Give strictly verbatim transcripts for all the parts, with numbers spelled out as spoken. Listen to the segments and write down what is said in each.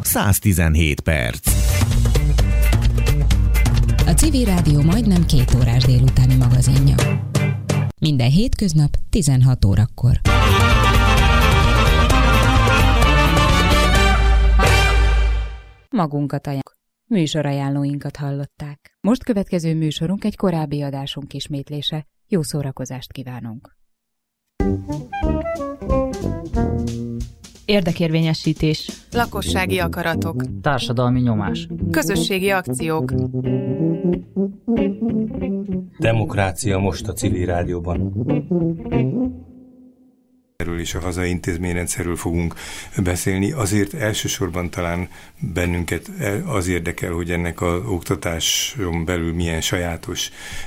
száz tizenhét perc. A Civil Rádió majdnem két órás délutáni magazinja. Minden hétköznap tizenhat órakor. Magunkat ajánljuk. Műsorajánlóinkat hallották. Most következő műsorunk egy korábbi adásunk ismétlése. Jó szórakozást kívánunk! Érdekérvényesítés. Lakossági akaratok. Társadalmi nyomás. Közösségi akciók. Demokrácia most a Civil Rádióban. Erről és a hazai intézményrendszerről fogunk beszélni. Azért elsősorban talán bennünket az érdekel, hogy ennek az oktatáson belül milyen sajátos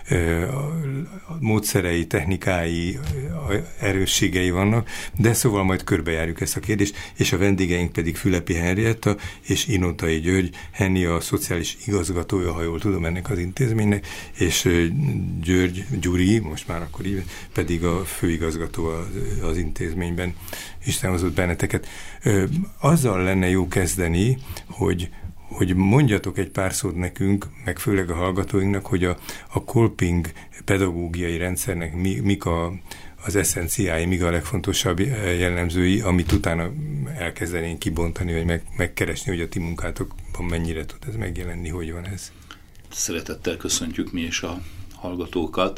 módszerei, technikái, erősségei vannak, de szóval majd körbejárjuk ezt a kérdést, és a vendégeink pedig Fülepi Henrietta és Inotai György, Henni a szociális igazgatója, ha jól tudom, ennek az intézménynek, és György, Gyuri, most már akkor így, pedig a főigazgató az, az intézményben. Isten hozott benneteket. Ö, azzal lenne jó kezdeni, hogy, hogy mondjatok egy pár szót nekünk, meg főleg a hallgatóinknak, hogy a, a Kolping pedagógiai rendszernek mi, mik a, az eszenciái, mik a legfontosabb jellemzői, amit utána elkezdenénk kibontani, vagy meg, megkeresni, hogy a ti munkátokban mennyire tud ez megjelenni, hogy van ez. Szeretettel köszöntjük mi is a hallgatókat.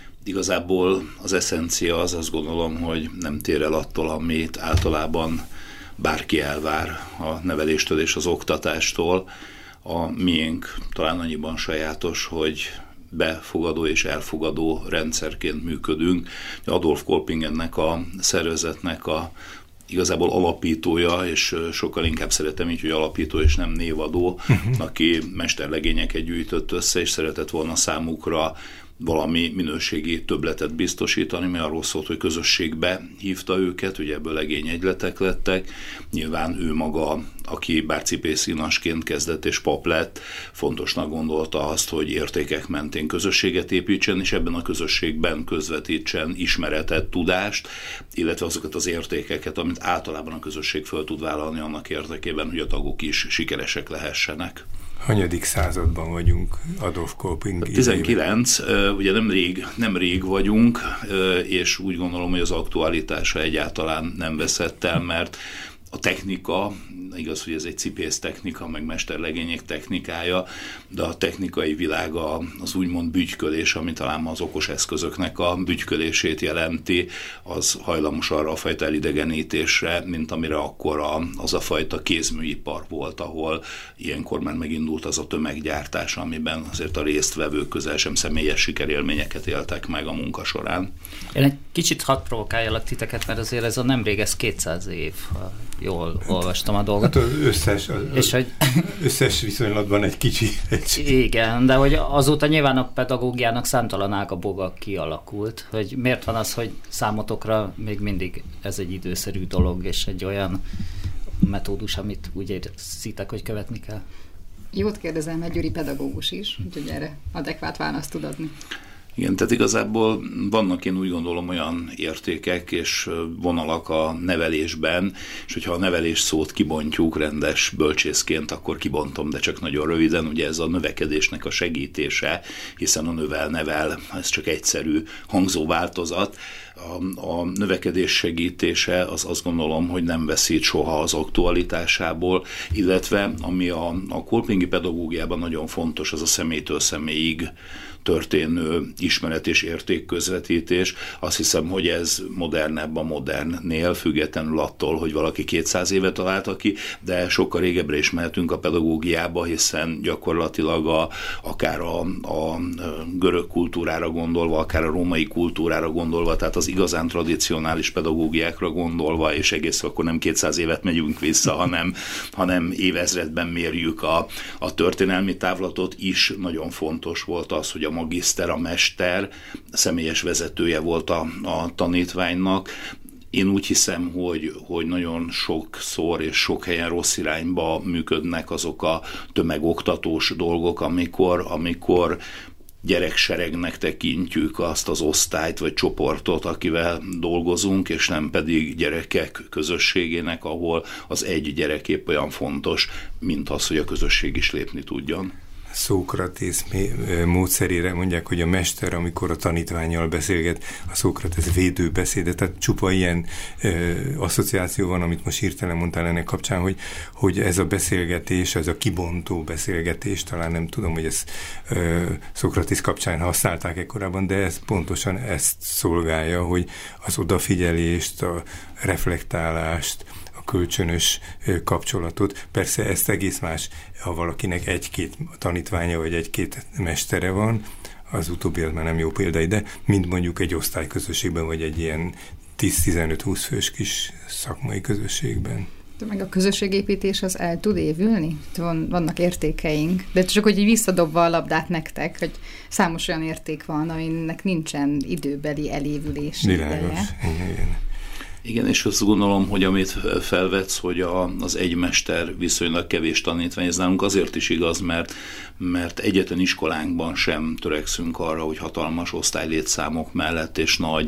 Igazából az eszencia az, azt gondolom, hogy nem tér el attól, amit általában bárki elvár a neveléstől és az oktatástól. A miénk talán annyiban sajátos, hogy befogadó és elfogadó rendszerként működünk. Adolf Kolping ennek a szervezetnek a igazából alapítója, és sokkal inkább szeretem így, hogy alapító és nem névadó, uh-huh. aki mesterlegényeket gyűjtött össze, és szeretett volna számukra valami minőségi többletet biztosítani, mert arról szólt, hogy közösségbe hívta őket, ugye ebből legényegyletek lettek. Nyilván ő maga, aki bár cipészínasként kezdett és pap lett, fontosnak gondolta azt, hogy értékek mentén közösséget építsen, és ebben a közösségben közvetítsen ismeretet, tudást, illetve azokat az értékeket, amit általában a közösség föl tud vállalni annak érdekében, hogy a tagok is sikeresek lehessenek. Hanyadik században vagyunk Adolf Kolping? tizenkilenc, ugye nem rég, nem rég vagyunk, és úgy gondolom, hogy az aktualitása egyáltalán nem veszett el, mert a technika, igaz, hogy ez egy cipész technika, meg mesterlegények technikája, de a technikai világa az úgymond bütykölés, ami talán az okos eszközöknek a bütykölését jelenti, az hajlamos arra a fajta elidegenítésre, mint amire akkor a, az a fajta kézműipar volt, ahol ilyenkor már megindult az a tömeggyártás, amiben azért a résztvevők közel sem személyes sikerélményeket éltek meg a munka során. Én egy kicsit hadd provokáljalak titeket, mert azért ez a nemrég, ez kétszáz év, ha jól olvastam a dolgot. Hát az összes, az, és hogy összes viszonylatban egy kicsi. Egy... Igen, de hogy azóta nyilván a pedagógiának számtalan ágaboga kialakult, hogy miért van az, hogy számotokra még mindig ez egy időszerű dolog, és egy olyan metódus, amit úgy érzitek, hogy követni kell. Jót kérdezem, mert Gyuri pedagógus is, úgyhogy erre adekvát választ tud adni. Igen, tehát igazából vannak, én úgy gondolom, olyan értékek és vonalak a nevelésben, és hogyha a nevelés szót kibontjuk rendes bölcsészként, akkor kibontom, de csak nagyon röviden, ugye ez a növekedésnek a segítése, hiszen a növel-nevel, ez csak egyszerű hangzó változat. A, a növekedés segítése az azt gondolom, hogy nem veszít soha az aktualitásából, illetve ami a, a kolpingi pedagógiában nagyon fontos, az a személytől személyig történő ismeret és értékközvetítés. Azt hiszem, hogy ez modernebb a modernnél, függetlenül attól, hogy valaki kétszáz éve találta ki, de sokkal régebbre is mehetünk a pedagógiába, hiszen gyakorlatilag a, akár a, a görög kultúrára gondolva, akár a római kultúrára gondolva, tehát az igazán tradicionális pedagógiákra gondolva, és egész akkor nem kétszáz évet megyünk vissza, hanem, hanem évezredben mérjük a, a történelmi távlatot is. Nagyon fontos volt az, hogy a magiszter, a mester személyes vezetője volt a, a tanítványnak. Én úgy hiszem, hogy, hogy nagyon sokszor és sok helyen rossz irányba működnek azok a tömegoktatós dolgok, amikor, amikor gyerekseregnek tekintjük azt az osztályt vagy csoportot, akivel dolgozunk, és nem pedig gyerekek közösségének, ahol az egy gyerek épp olyan fontos, mint az, hogy a közösség is lépni tudjon. Szókratész módszerére mondják, hogy a mester, amikor a tanítvánnyal beszélget, a Szókratész védőbeszéde, tehát csupa ilyen ö, asszociáció van, amit most hirtelen mondtál ennek kapcsán, hogy, hogy ez a beszélgetés, ez a kibontó beszélgetés, talán nem tudom, hogy ezt ö, Szókratész kapcsán használták-e korábban, de ez pontosan ezt szolgálja, hogy az odafigyelést, a reflektálást, kölcsönös kapcsolatot. Persze ezt egész más, ha valakinek egy-két tanítványa vagy egy-két mestere van, az utóbbi az már nem jó példa ide, mint mondjuk egy osztályközösségben, vagy egy ilyen tíz-tizenöt-húsz fős kis szakmai közösségben. De meg a közösségépítés az el tud évülni? Van, vannak értékeink, de csak hogy így visszadobva a labdát nektek, hogy számos olyan érték van, aminek nincsen időbeli elévülés ideje. Igen, igen. Igen, és azt gondolom, hogy amit felvetsz, hogy a, az egymester viszonylag kevés tanítvány, ez nálunk azért is igaz, mert, mert egyetlen iskolánkban sem törekszünk arra, hogy hatalmas osztálylétszámok mellett és nagy,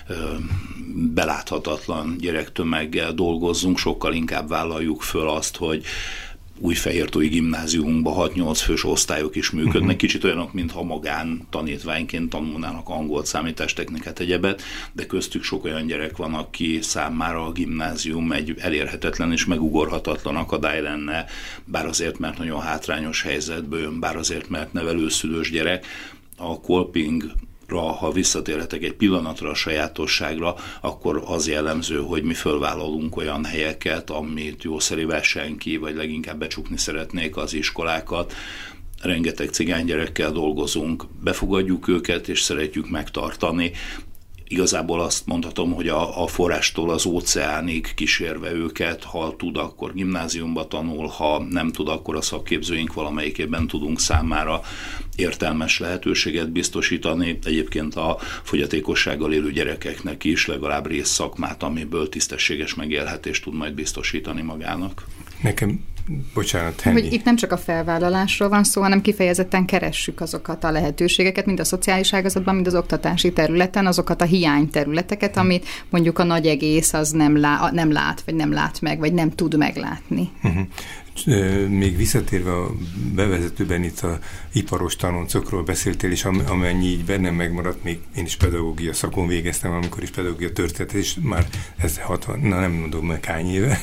beláthatatlan gyerektömeggel dolgozzunk, sokkal inkább vállaljuk föl azt, hogy Újfehértói gimnáziumunkban hat-nyolc fős osztályok is működnek, uh-huh. kicsit olyanok, mintha magán tanítványként tanulnának angolt, számítástechnikát, egyebet, de köztük sok olyan gyerek van, aki számára a gimnázium egy elérhetetlen és megugorhatatlan akadály lenne, bár azért, mert nagyon hátrányos helyzetből jön, bár azért, mert nevelőszülős gyerek. A Kolping, ha visszatérhetek egy pillanatra a sajátosságra, akkor az jellemző, hogy mi fölvállalunk olyan helyeket, amit jószerivel senki, vagy leginkább becsukni szeretnék az iskolákat. Rengeteg cigánygyerekkel dolgozunk, befogadjuk őket, és szeretjük megtartani. Igazából azt mondhatom, hogy a, a forrástól az óceánig kísérve őket, ha tud, akkor gimnáziumba tanul, ha nem tud, akkor a szakképzőink valamelyikében tudunk számára értelmes lehetőséget biztosítani. Egyébként a fogyatékossággal élő gyerekeknek is legalább részszakmát, amiből tisztességes megélhetést tud majd biztosítani magának. Nekem Bocsánat, Henny. Hogy itt nem csak a felvállalásról van szó, hanem kifejezetten keressük azokat a lehetőségeket, mind a szociális ágazatban, mind az oktatási területen, azokat a hiányterületeket, amit mondjuk a nagy egész az nem, lá, nem lát, vagy nem lát meg, vagy nem tud meglátni. Uh-huh. Még visszatérve a bevezetőben itt a iparos tanoncokról beszéltél, és amennyi így bennem megmaradt, még én is pedagógia szakon végeztem, amikor is pedagógia történet, és már ez hatvan, na nem mondom meg hány éve,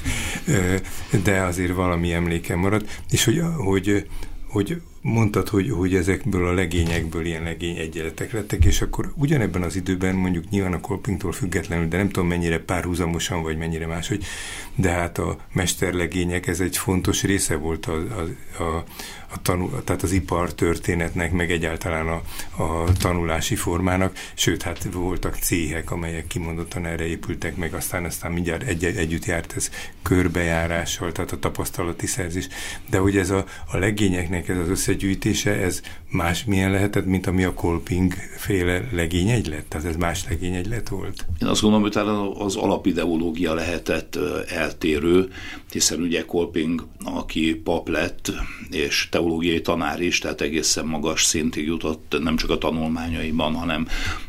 de azért valami emlékem maradt, és hogy, hogy, hogy mondtad, hogy, hogy ezekből a legényekből ilyen legény egyenletek lettek, és akkor ugyanebben az időben, mondjuk nyilván a Kolpingtól függetlenül, de nem tudom mennyire párhuzamosan, vagy mennyire máshogy, de hát a mesterlegények, ez egy fontos része volt a, a, a, a tanul, tehát az ipar történetnek, meg egyáltalán a, a tanulási formának, sőt, hát voltak céhek, amelyek kimondottan erre épültek meg, aztán aztán mindjárt egy, együtt járt ez körbejárással, tehát a tapasztalati szerzés, de hogy ez a, a legényeknek ez az összegyűjtése, ez más milyen lehetett, mint ami a Kolping féle legényegylet? Tehát ez más legényegylet volt? Én azt gondolom, hogy talán az alapideológia lehetett eltérő, hiszen ugye Kolping, aki pap lett, és teológiai tanár is, tehát egészen magas szintig jutott, nem csak a tanulmányaiban, hanem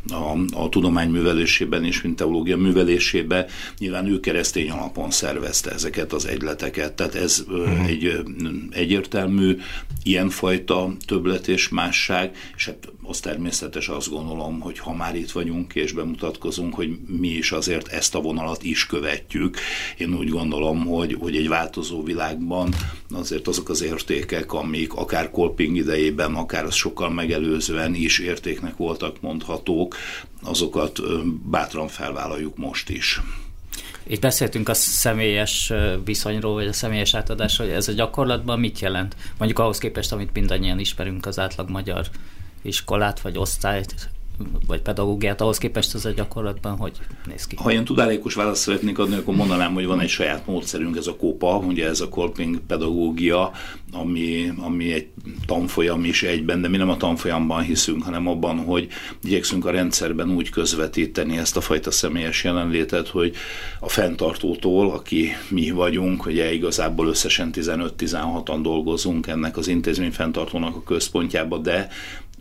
a, a tudomány művelésében is, mint teológia művelésében. Nyilván ő keresztény alapon szervezte ezeket az egyleteket, tehát ez uh-huh. egy egyértelmű ilyenfajta többlet és másság, és hát az természetes, azt gondolom, hogy ha már itt vagyunk és bemutatkozunk, hogy mi is azért ezt a vonalat is követjük. Én úgy gondolom, hogy, hogy egy változó világban azért azok az értékek, amik akár Kolping idejében, akár az sokkal megelőzően is értéknek voltak mondhatók, azokat bátran felvállaljuk most is. Itt beszéltünk a személyes viszonyról, vagy a személyes átadásról, hogy ez a gyakorlatban mit jelent? Mondjuk ahhoz képest, amit mindannyian ismerünk, az átlag magyar iskolát, vagy osztályt, vagy pedagógiát, ahhoz képest ez a gyakorlatban hogy néz ki? Ha én tudálékos választ szeretnék adni, akkor mondanám, hogy van egy saját módszerünk, ez a kópa, ugye ez a Kolping pedagógia, ami, ami egy tanfolyam is egyben, de mi nem a tanfolyamban hiszünk, hanem abban, hogy igyekszünk a rendszerben úgy közvetíteni ezt a fajta személyes jelenlétet, hogy a fenntartótól, aki mi vagyunk, ugye igazából összesen tizenöt-tizenhatan dolgozunk ennek az intézmény fenntartónak a központjába, de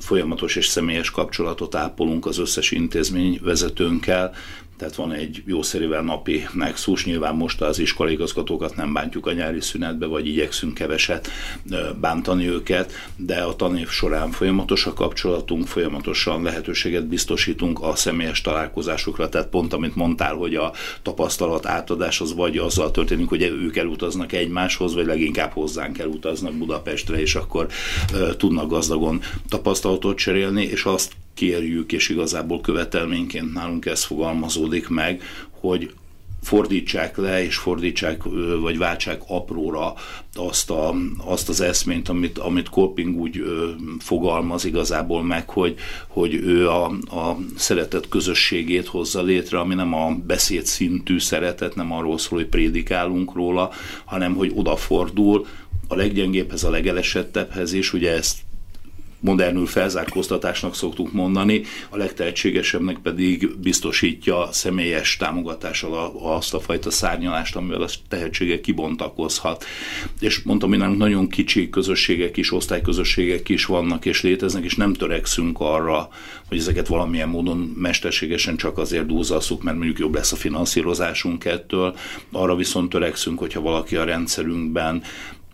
folyamatos és személyes kapcsolatot ápolunk az összes intézmény vezetőnkkel, tehát van egy jószerivel napi nexus, nyilván most az iskolaigazgatókat nem bántjuk a nyári szünetbe, vagy igyekszünk keveset bántani őket, de a tanév során folyamatos a kapcsolatunk, folyamatosan lehetőséget biztosítunk a személyes találkozásokra, tehát pont amit mondtál, hogy a tapasztalat átadás az vagy azzal történik, hogy ők elutaznak egymáshoz, vagy leginkább hozzánk elutaznak Budapestre, és akkor uh, tudnak gazdagon tapasztalatot cserélni, és azt kérjük, és igazából követelményként nálunk ez fogalmazódik meg, hogy fordítsák le, és fordítsák, vagy váltsák apróra azt, a, azt az eszményt, amit, amit Kolping úgy ö, fogalmaz igazából meg, hogy, hogy ő a, a szeretet közösségét hozza létre, ami nem a beszédszintű szeretet, nem arról szól, hogy prédikálunk róla, hanem hogy odafordul a leggyengébbhez, a legelesettebbhez is, ugye ezt modernül felzárkóztatásnak szoktuk mondani, a legtehetségesebbnek pedig biztosítja személyes támogatással azt a fajta szárnyalást, amivel a tehetsége kibontakozhat. És mondtam, hogy nálunk nagyon kicsi közösségek is, osztályközösségek is vannak és léteznek, és nem törekszünk arra, hogy ezeket valamilyen módon mesterségesen csak azért dúzasszuk, mert mondjuk jobb lesz a finanszírozásunk ettől. Arra viszont törekszünk, hogyha valaki a rendszerünkben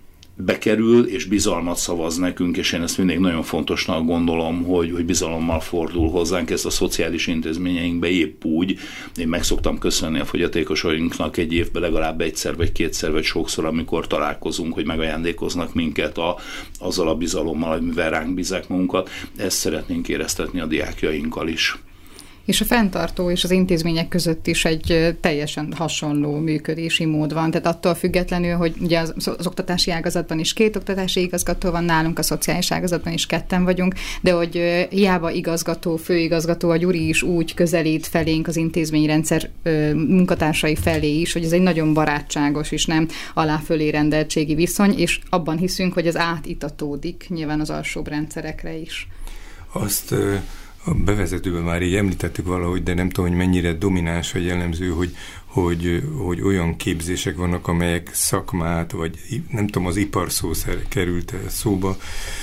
bekerül, és bizalmat szavaz nekünk, és én ezt mindig nagyon fontosnak gondolom, hogy, hogy bizalommal fordul hozzánk, ezt a szociális intézményeinkbe épp úgy. Én meg szoktam köszönni a fogyatékosainknak egy évben legalább egyszer, vagy kétszer, vagy sokszor, amikor találkozunk, hogy megajándékoznak minket a, azzal a bizalommal, amivel ránk bízzák magunkat. Ezt szeretnénk éreztetni a diákjainkkal is. És a fenntartó és az intézmények között is egy teljesen hasonló működési mód van. Tehát attól függetlenül, hogy ugye az, az oktatási ágazatban is két oktatási igazgató van, nálunk a szociális ágazatban is ketten vagyunk, de hogy hiába igazgató, főigazgató, a Gyuri is úgy közelít felénk az intézményrendszer munkatársai felé is, hogy ez egy nagyon barátságos és nem alá-fölé rendeltségi viszony, és abban hiszünk, hogy az átitatódik nyilván az alsóbb rendszerekre is. Azt a bevezetőben már így említettük valahogy, de nem tudom, hogy mennyire domináns vagy jellemző, hogy, hogy, hogy olyan képzések vannak, amelyek szakmát, vagy nem tudom, az iparszó került szóba,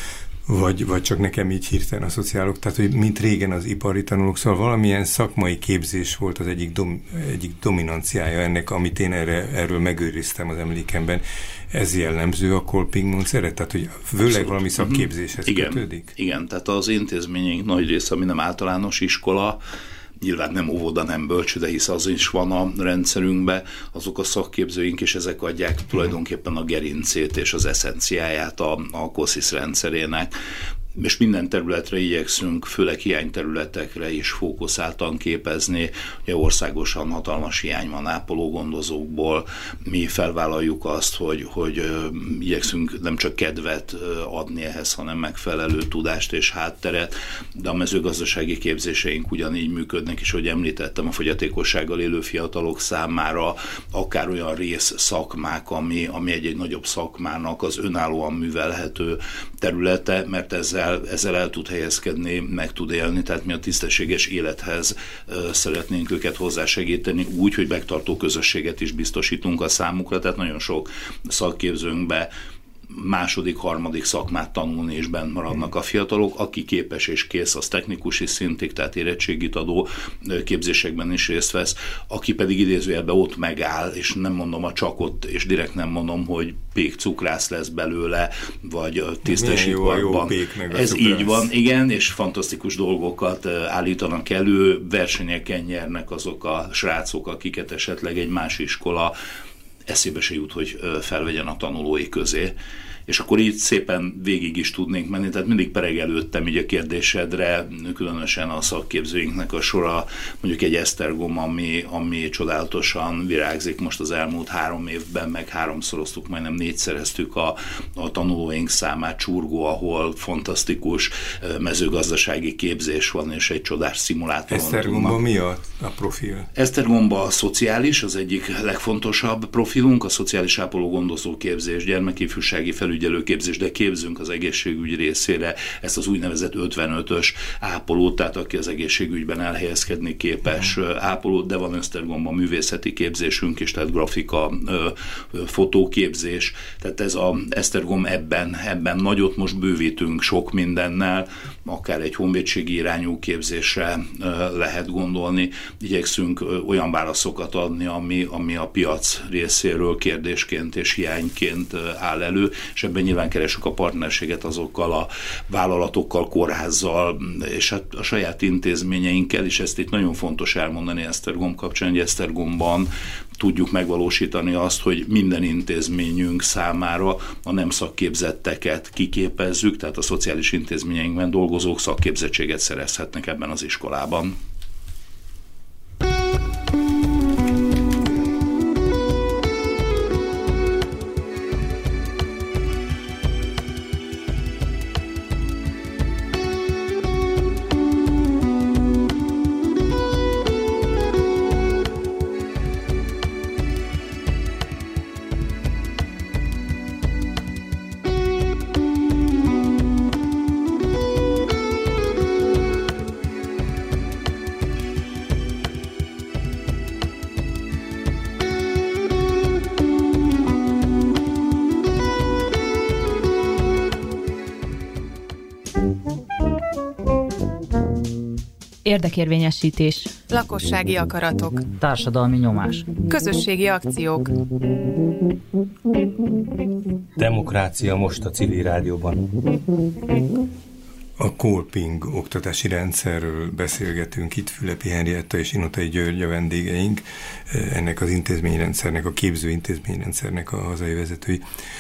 vagy, vagy csak nekem így hirtelen asszociálok, tehát, hogy mint régen az ipari tanulók, szóval valamilyen szakmai képzés volt az egyik, dom, egyik dominanciája ennek, amit én erre, erről megőriztem az emlékemben. Ez jellemző a Kolping módszere? Tehát, hogy főleg valami szakképzéshez igen, kötődik? Igen, tehát az intézményeink nagy része, ami nem általános iskola, nyilván nem óvoda, nem bölcsőde, hisz az is van a rendszerünkben, azok a szakképzőink, és ezek adják tulajdonképpen a gerincét és az eszenciáját a, a KOSZISZ rendszerének. És minden területre igyekszünk, főleg hiányterületekre is fókuszáltan képezni. Ugye országosan hatalmas hiány van ápoló gondozókból. Mi felvállaljuk azt, hogy, hogy igyekszünk nem csak kedvet adni ehhez, hanem megfelelő tudást és hátteret, de a mezőgazdasági képzéseink ugyanígy működnek, és ahogy említettem, a fogyatékossággal élő fiatalok számára akár olyan rész szakmák, ami, ami egy-egy nagyobb szakmának az önállóan művelhető területe, mert ezzel ezzel el tud helyezkedni, meg tud élni, tehát mi a tisztességes élethez szeretnénk őket hozzásegíteni úgy, hogy megtartó közösséget is biztosítunk a számukra, tehát nagyon sok szakképzőnkbe második, harmadik szakmát tanulni és bent maradnak a fiatalok, aki képes és kész, az technikusi szintig, tehát érettségit adó képzésekben is részt vesz, aki pedig idézőjelben ott megáll, és nem mondom a csak ott, és direkt nem mondom, hogy pék cukrász lesz belőle, vagy tisztesítőiparban. Ez cukrász. Így van, igen, és fantasztikus dolgokat állítanak elő, versenyeken nyernek azok a srácok, akiket esetleg egy más iskola eszébe se jut, hogy felvegyen a tanulói közé. És akkor így szépen végig is tudnénk menni, tehát mindig peregelődtem így a kérdésedre, különösen a szakképzőinknek a sora, mondjuk egy Esztergom, ami, ami csodálatosan virágzik most az elmúlt három évben, meg háromszoroztuk, majdnem négyszereztük a, a tanulóink számát, Csurgó, ahol fantasztikus mezőgazdasági képzés van, és egy csodás szimulátor. Esztergomban mi a, a profil? Esztergomban a szociális, az egyik legfontosabb profilunk, a szociális ápoló gondozó képzés, gyermekifjúsági felügyeleti felügyelőképzést, de képzünk az egészségügy részére ezt az úgynevezett ötvenötös ápolót, tehát aki az egészségügyben elhelyezkedni képes ápolót, de van Esztergomban művészeti képzésünk is, tehát grafika, fotóképzés, tehát ez a Esztergom ebben, ebben nagyot, most bővítünk sok mindennel, akár egy honvédségi irányú képzésre lehet gondolni. Igyekszünk olyan válaszokat adni, ami, ami a piac részéről kérdésként és hiányként áll elő, és ebben nyilván keresünk a partnerséget azokkal a vállalatokkal, kórházzal, és a, a saját intézményeinkkel, és ezt itt nagyon fontos elmondani Esztergom kapcsán, hogy Esztergomban tudjuk megvalósítani azt, hogy minden intézményünk számára a nem szakképzetteket kiképezzük, tehát a szociális intézményeinkben dolgozók szakképzettséget szerezhetnek ebben az iskolában. Érdekérvényesítés. Lakossági akaratok. Társadalmi nyomás. Közösségi akciók. Demokrácia most a Civil Rádióban. A Kolping oktatási rendszerről beszélgetünk itt, Fülepi Henrietta és Inotai György a vendégeink, ennek az intézményrendszernek, a képző intézményrendszernek a hazai vezetői.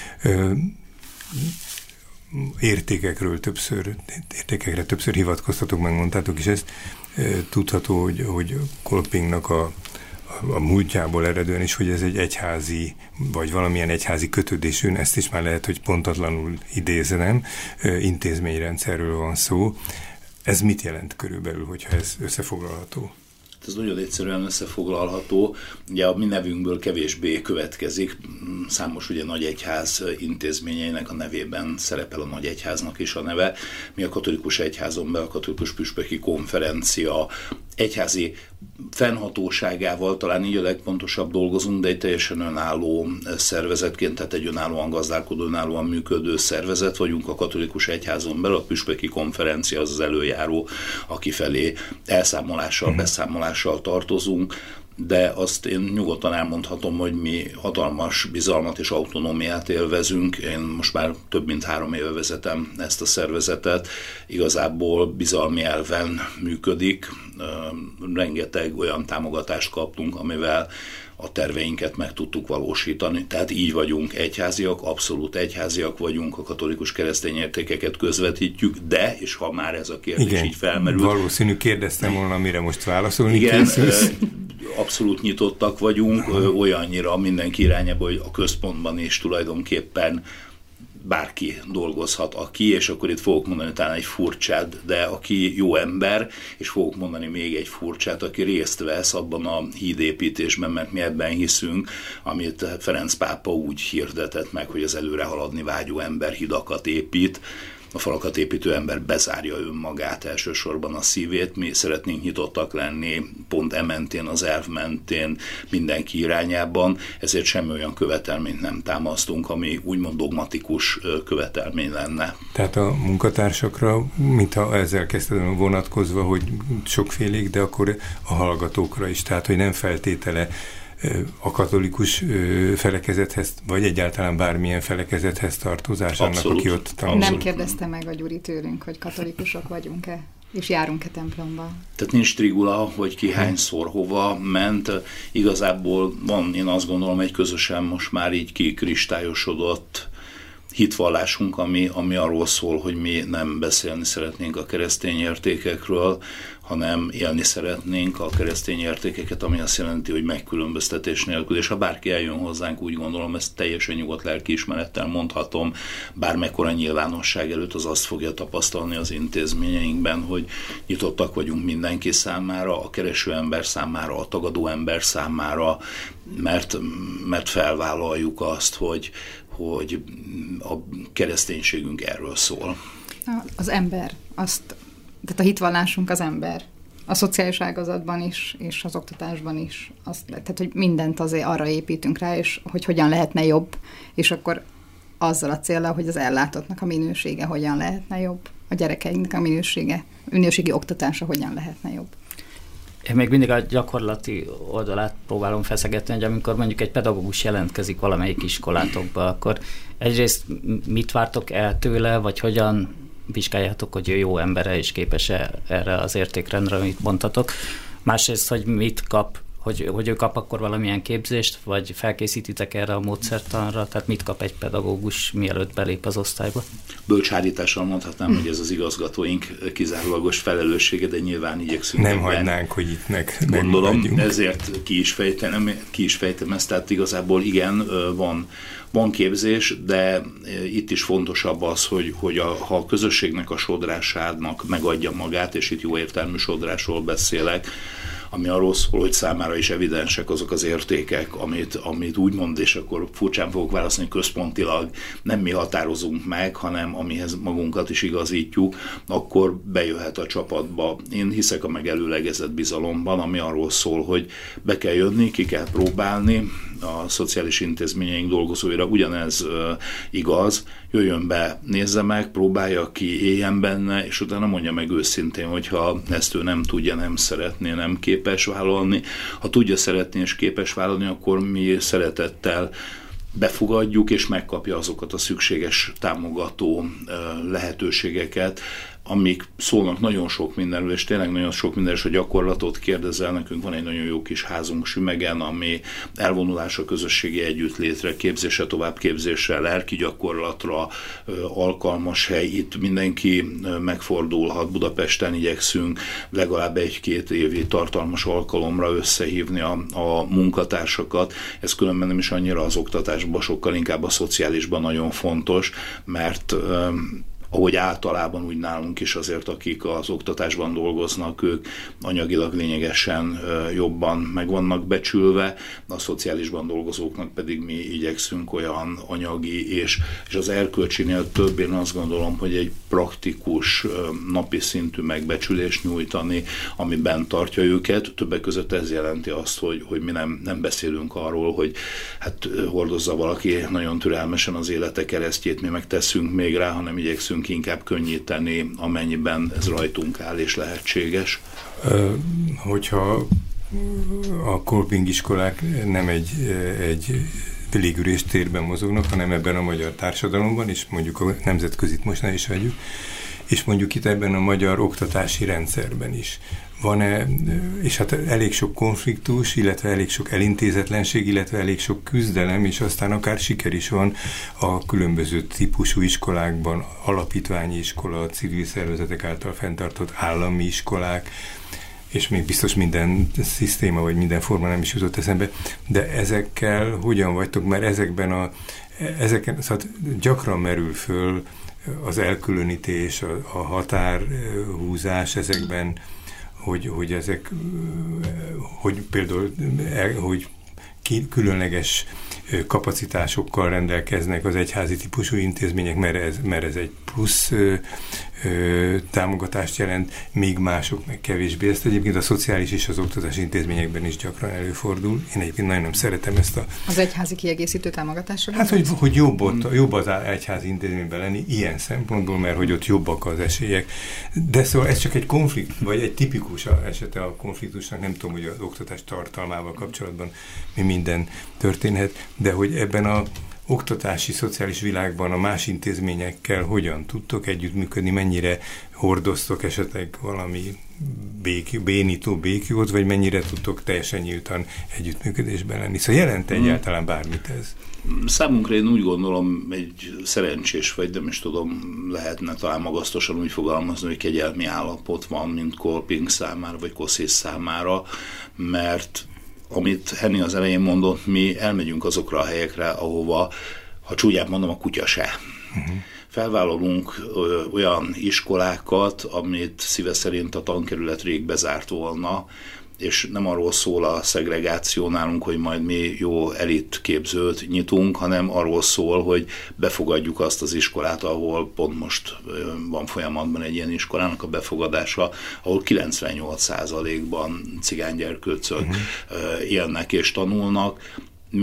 Értékekről többször, értékekre többször hivatkoztatok, megmondtátok is ezt. Tudható, hogy, hogy Kolpingnak a, a múltjából eredően is, hogy ez egy egyházi, vagy valamilyen egyházi kötődésű, ezt is már lehet, hogy pontatlanul idézenem, intézményrendszerről van szó. Ez mit jelent körülbelül, hogyha ez összefoglalható? Ez nagyon egyszerűen összefoglalható. Ugye a mi nevünkből kevésbé következik. Számos ugye nagy egyház intézményeinek a nevében szerepel a nagy egyháznak is a neve. Mi a katolikus egyházon belül a katolikus püspöki konferencia egyházi fennhatóságával talán így a legpontosabb dolgozunk, de egy teljesen önálló szervezetként, tehát egy önállóan gazdálkodó, önállóan működő szervezet vagyunk a katolikus egyházon belül. A püspöki konferencia az az előjáró, aki felé elszámolással, beszámolással tartozunk, de azt én nyugodtan elmondhatom, hogy mi hatalmas bizalmat és autonómiát élvezünk. Én most már több mint három éve vezetem ezt a szervezetet. Igazából bizalmi elven működik. Rengeteg olyan támogatást kaptunk, amivel a terveinket meg tudtuk valósítani. Tehát így vagyunk egyháziak, abszolút egyháziak vagyunk, a katolikus keresztény értékeket közvetítjük, de, és ha már ez a kérdés igen, így felmerül. Valószínű kérdeztem volna, amire most válaszolni igen, készülsz. Abszolút nyitottak vagyunk, olyannyira mindenki irányába, hogy a központban is tulajdonképpen bárki dolgozhat, aki, és akkor itt fogok mondani talán egy furcsát, de aki jó ember, és fogok mondani még egy furcsát, aki részt vesz abban a hídépítésben, mert mi ebben hiszünk, amit Ferenc pápa úgy hirdetett meg, hogy az előre haladni vágyó ember hidakat épít. A falakat építő ember bezárja önmagát, elsősorban a szívét. Mi szeretnénk nyitottak lenni, pont e mentén, az elv mentén, mindenki irányában, ezért semmi olyan követelményt nem támasztunk, ami úgymond dogmatikus követelmény lenne. Tehát a munkatársakra, mintha ezzel kezdtem vonatkozva, hogy sokfélék, de akkor a hallgatókra is, tehát hogy nem feltétele a katolikus felekezethez, vagy egyáltalán bármilyen felekezethez tartozás annak, abszolút, aki ott tanul. Nem kérdezte meg a Gyuri tőlünk, hogy katolikusok vagyunk-e, és járunk-e templomba. Tehát nincs trigula, hogy ki hányszor hova ment. Igazából van, én azt gondolom, egy közösen most már így kikristályosodott hitvallásunk, ami, ami arról szól, hogy mi nem beszélni szeretnénk a keresztény értékekről, hanem élni szeretnénk a keresztény értékeket, ami azt jelenti, hogy megkülönböztetés nélkül. És ha bárki eljön hozzánk, úgy gondolom, ezt teljesen nyugodt lelkiismerettel mondhatom, bármekkora nyilvánosság előtt, az azt fogja tapasztalni az intézményeinkben, hogy nyitottak vagyunk mindenki számára, a kereső ember számára, a tagadó ember számára, mert, mert felvállaljuk azt, hogy, hogy a kereszténységünk erről szól. Az ember, azt, tehát a hitvallásunk az ember. A szociális ágazatban is, és az oktatásban is. Azt, tehát, hogy mindent azért arra építünk rá, és hogy hogyan lehetne jobb, és akkor azzal a céllal, hogy az ellátottnak a minősége hogyan lehetne jobb, a gyerekeinknek a minősége, minőségi oktatása hogyan lehetne jobb. Én még mindig a gyakorlati oldalát próbálom feszegetni, hogy amikor mondjuk egy pedagógus jelentkezik valamelyik iskolátokba, akkor egyrészt mit vártok el tőle, vagy hogyan vizsgáljátok, hogy jó embere és képes-e erre az értékrendre, amit mondtatok. Másrészt, hogy mit kap, hogy, hogy ő kap akkor valamilyen képzést, vagy felkészítitek erre a módszertanra, tehát mit kap egy pedagógus, mielőtt belép az osztályba? Bölcsállítással mondhatnám, hmm. hogy ez az igazgatóink kizárólagos felelőssége, de nyilván igyekszünk. Nem hagynánk, hogy itt meg gondolom, ezért ki is fejtem, ki is fejtem ezt, tehát igazából igen, van Van képzés, de itt is fontosabb az, hogy, hogy a, ha a közösségnek a sodrásának megadja magát, és itt jó értelmű sodrásról beszélek, ami arról szól, hogy számára is evidensek azok az értékek, amit, amit úgymond, és akkor furcsán fogok válaszolni, központilag nem mi határozunk meg, hanem amihez magunkat is igazítjuk, akkor bejöhet a csapatba. Én hiszek a megelőlegezett bizalomban, ami arról szól, hogy be kell jönni, ki kell próbálni, a szociális intézményeink dolgozóira ugyanez uh, igaz, jöjjön be, nézze meg, próbálja ki, éljen benne, és utána mondja meg őszintén, hogyha ezt ő nem tudja, nem szeretné, nem képes vállalni. Ha tudja szeretni és képes vállalni, akkor mi szeretettel befogadjuk, és megkapja azokat a szükséges támogató uh, lehetőségeket, amik szólnak nagyon sok mindenről, és tényleg nagyon sok minden, és a gyakorlatot kérdezel, nekünk van egy nagyon jó kis házunk Sümegen, ami elvonulásra, közösségi együttlétre, képzésre, továbbképzésre, lelki gyakorlatra alkalmas hely. Itt mindenki megfordulhat, Budapesten igyekszünk legalább egy-két évi tartalmas alkalomra összehívni a, a munkatársakat. Ez különben nem is annyira az oktatásban, sokkal inkább a szociálisban nagyon fontos, mert ahogy általában úgy nálunk is azért, akik az oktatásban dolgoznak, ők anyagilag lényegesen jobban meg vannak becsülve, a szociálisban dolgozóknak pedig mi igyekszünk olyan anyagi és, és az erkölcsinél több, én azt gondolom, hogy egy praktikus napi szintű megbecsülést nyújtani, amiben tartja őket. Többek között ez jelenti azt, hogy, hogy mi nem, nem beszélünk arról, hogy hát hordozza valaki nagyon türelmesen az élete keresztjét, mi megteszünk még rá, hanem igyekszünk inkább könnyíteni, amennyiben ez rajtunk áll és lehetséges. Hogyha a Kolping iskolák nem egy, egy légürés térben mozognak, hanem ebben a magyar társadalomban, és mondjuk a nemzetközit most ne is vegyük, és mondjuk itt ebben a magyar oktatási rendszerben is. Van-e, és hát elég sok konfliktus, illetve elég sok elintézetlenség, illetve elég sok küzdelem, és aztán akár siker is van a különböző típusú iskolákban, alapítványi iskola, civil szervezetek által fenntartott állami iskolák, és még biztos minden szisztéma, vagy minden forma nem is jutott eszembe, de ezekkel hogyan vagytok, mert ezekben a, ezeken, szóval gyakran merül föl az elkülönítés, a, a határhúzás ezekben, hogy, hogy ezek, hogy például, hogy különleges kapacitásokkal rendelkeznek az egyházi típusú intézmények, mert ez, mert ez egy plusz ö, ö, támogatást jelent, még mások meg kevésbé. Ezt egyébként a szociális és az oktatási intézményekben is gyakran előfordul. Én egyébként nagyon nem szeretem ezt a... Az egyházi kiegészítő támogatásra? Hát, hogy, hogy jobb, ott, jobb az egyházi intézményben lenni ilyen szempontból, mert hogy ott jobbak az esélyek. De szóval ez csak egy konfliktus, vagy egy tipikus esete a konfliktusnak, nem tudom, hogy az oktatás tartalmával kapcsolatban mi minden történhet, de hogy ebben a oktatási, szociális világban a más intézményekkel hogyan tudtok együttműködni, mennyire hordoztok esetleg valami bék, bénító békjót, vagy mennyire tudtok teljesen nyíltan együttműködésben lenni. Szóval jelent egyáltalán bármit ez? Számunkra én úgy gondolom, egy szerencsés, vagy nem is tudom, lehetne talán magasztosan úgy fogalmazni, hogy kegyelmi állapot van, mint Kolping számára, vagy Kossuth számára, mert amit Henni az elején mondott, mi elmegyünk azokra a helyekre, ahova, ha csúnyán mondom, a kutya se. Uh-huh. Felvállalunk ö, olyan iskolákat, amit szíve szerint a tankerület rég bezárt volna, és nem arról szól a szegregáció nálunk, hogy majd mi jó elit képzőt nyitunk, hanem arról szól, hogy befogadjuk azt az iskolát, ahol pont most van folyamatban egy ilyen iskolának a befogadása, ahol kilencvennyolc százalékban cigánygyerkőcök uh-huh. élnek és tanulnak.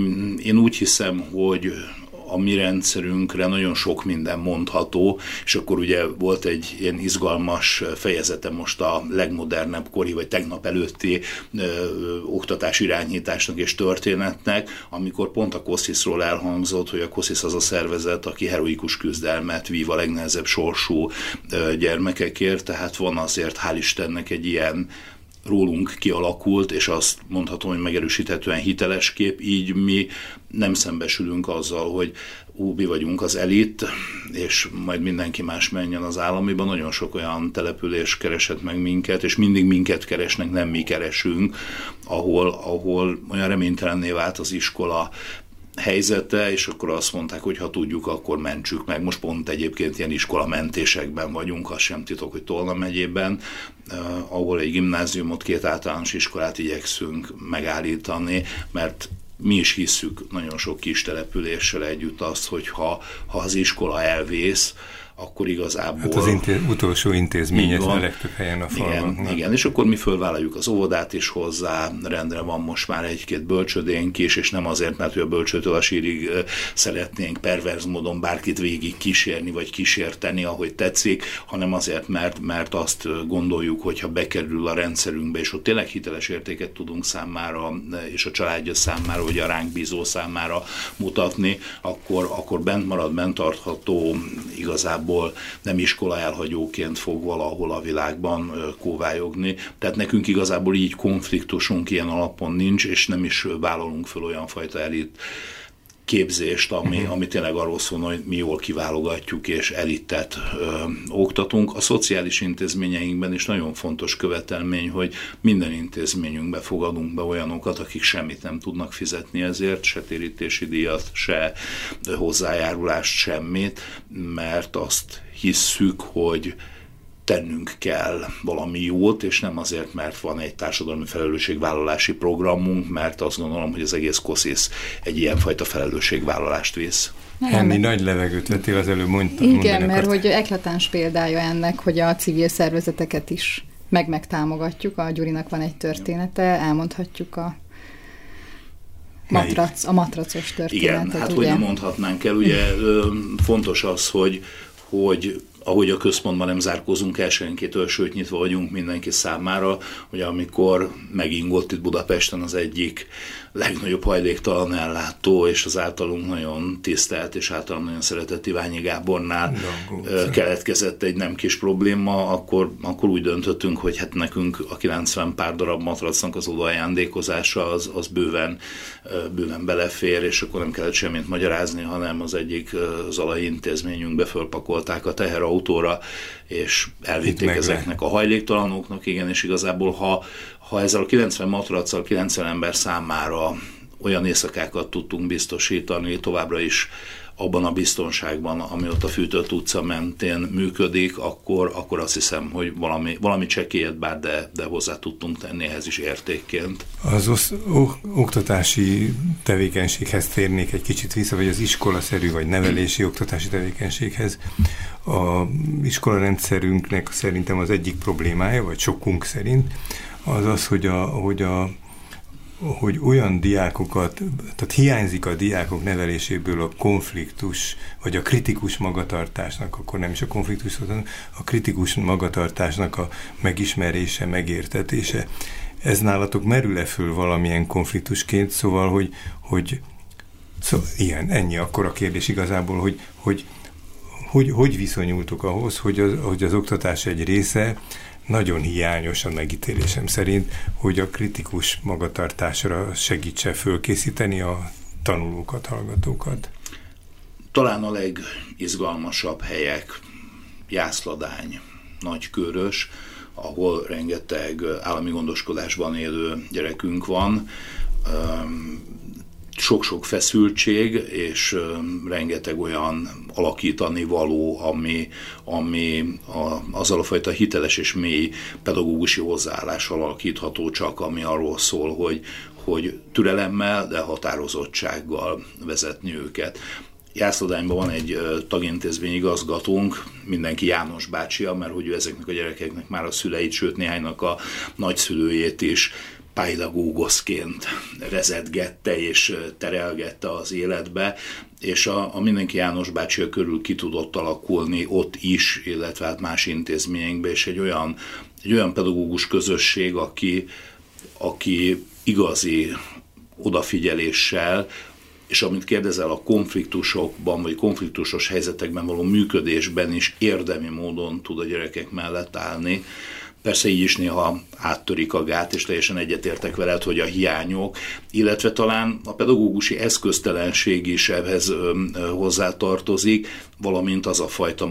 Én úgy hiszem, hogy a mi rendszerünkre nagyon sok minden mondható, és akkor ugye volt egy ilyen izgalmas fejezete most a legmodernebb kori, vagy tegnap előtti ö, oktatási irányításnak és történetnek, amikor pont a kosziszról elhangzott, hogy a koszisz az a szervezet, aki heroikus küzdelmet vív a legnehezebb sorsú ö, gyermekekért, tehát van azért, hál' Istennek, egy ilyen rólunk kialakult, és azt mondhatom, hogy megerősíthetően hiteles kép, így mi nem szembesülünk azzal, hogy ú, mi vagyunk az elit, és majd mindenki más menjen az államiban. Nagyon sok olyan település keresett meg minket, és mindig minket keresnek, nem mi keresünk, ahol, ahol olyan reménytelenné vált az iskola helyzete, és akkor azt mondták, hogy ha tudjuk, akkor mentsük meg. Most pont egyébként ilyen iskolamentésekben vagyunk, az sem titok, hogy Tolna megyében, eh, ahol egy gimnáziumot, két általános iskolát igyekszünk megállítani, mert mi is hisszük nagyon sok kis településsel együtt azt, hogy ha, ha az iskola elvész, akkor igazából... Hát az intéz, utolsó intézmény, ez a legtöbb helyen a falban. Igen, igen, és akkor mi fölvállaljuk az óvodát is hozzá, rendre van most már egy-két bölcsödénk is, és nem azért, mert hogy a bölcsőtől a sírig szeretnénk perverz módon bárkit végig kísérni, vagy kísérteni, ahogy tetszik, hanem azért, mert, mert azt gondoljuk, hogyha bekerül a rendszerünkbe, és ott tényleg hiteles értéket tudunk számára, és a családja számára, vagy a ránk bízó számára mutatni, akkor, akkor bent marad, bent tartható, igazából nem iskola elhagyóként fog valahol a világban kóvályogni. Tehát nekünk igazából így konfliktusunk ilyen alapon nincs, és nem is vállalunk föl olyan fajta elit képzést, ami, uh-huh. ami tényleg arról szól, hogy mi jól kiválogatjuk és elitet ö, oktatunk. A szociális intézményeinkben is nagyon fontos követelmény, hogy minden intézményünkbe fogadunk be olyanokat, akik semmit nem tudnak fizetni ezért, se térítési díjat, se hozzájárulást, semmit, mert azt hisszük, hogy tennünk kell valami jót, és nem azért, mert van egy társadalmi felelősségvállalási programunk, mert azt gondolom, hogy az egész koszisz egy ilyenfajta felelősségvállalást visz. Henni, nagy levegőt vettél, az előbb mondtam. Igen, mert hogy eklatáns példája ennek, hogy a civil szervezeteket is meg megtámogatjuk. A Gyurinak van egy története, elmondhatjuk a matrac, a matracos történetet. Igen, hát ugye? hogy nem mondhatnánk el, ugye fontos az, hogy, hogy ahogy a központban nem zárkózunk el, senkitől, sőt nyitva vagyunk mindenki számára, hogy amikor megingott itt Budapesten az egyik legnagyobb hajléktalan ellátó, és az általunk nagyon tisztelt és általán nagyon szeretett Iványi Gábornál Dangó, keletkezett egy nem kis probléma, akkor, akkor úgy döntöttünk, hogy hát nekünk a kilencven pár darab matracnak az oda ajándékozása az, az bőven, bőven belefér, és akkor nem kellett semmit magyarázni, hanem az egyik zalai intézményünkbe fölpakolták a teherautóra, és elvitték ezeknek a hajléktalanoknak, igen, és igazából ha Ha ezzel a kilencven matraccal kilencven ember számára olyan éjszakákat tudtunk biztosítani, továbbra is abban a biztonságban, ami ott a Fűtött utca mentén működik, akkor, akkor azt hiszem, hogy valami, valami csekélyet bár, de, de hozzá tudtunk tenni ehhez is értékként. Az osz, o, oktatási tevékenységhez térnék egy kicsit vissza, vagy az iskolaszerű, vagy nevelési oktatási tevékenységhez. A iskolarendszerünknek szerintem az egyik problémája, vagy sokunk szerint, az az, hogy, a, hogy, a, hogy olyan diákokat, tehát hiányzik a diákok neveléséből a konfliktus, vagy a kritikus magatartásnak, akkor nem is a konfliktus, hanem a kritikus magatartásnak a megismerése, megértetése. Ez nálatok merül-e föl valamilyen konfliktusként, szóval, hogy, hogy szóval, ilyen, ennyi akkor a kérdés igazából, hogy hogy, hogy, hogy viszonyultok ahhoz, hogy az, hogy az oktatás egy része nagyon hiányos a megítélésem szerint, hogy a kritikus magatartásra segítse fölkészíteni a tanulókat, hallgatókat. Talán a legizgalmasabb helyek Jászladány, Nagykőrös, ahol rengeteg állami gondoskodásban élő gyerekünk van. sok-sok feszültség, és rengeteg olyan alakítani való, ami, ami a, azzal a fajta hiteles és mély pedagógusi hozzáállással alakítható csak, ami arról szól, hogy, hogy türelemmel, de határozottsággal vezetni őket. Jászlódányban van egy tagintézmény igazgatónk, mindenki János bácsia, mert hogy ő ezeknek a gyerekeknek már a szüleit, sőt néhánynak a nagyszülőjét is pedagógusként vezetgette és terelgette az életbe, és a, a mindenki János bácsia körül ki tudott alakulni ott is, illetve hát más intézményekben, és egy olyan, egy olyan pedagógus közösség, aki, aki igazi odafigyeléssel, és amit kérdezel, a konfliktusokban, vagy konfliktusos helyzetekben való működésben is érdemi módon tud a gyerekek mellett állni. Persze így is néha áttörik a gát, és teljesen egyetértek veled, hogy a hiányok, illetve talán a pedagógusi eszköztelenség is ehhez hozzátartozik, valamint az a fajta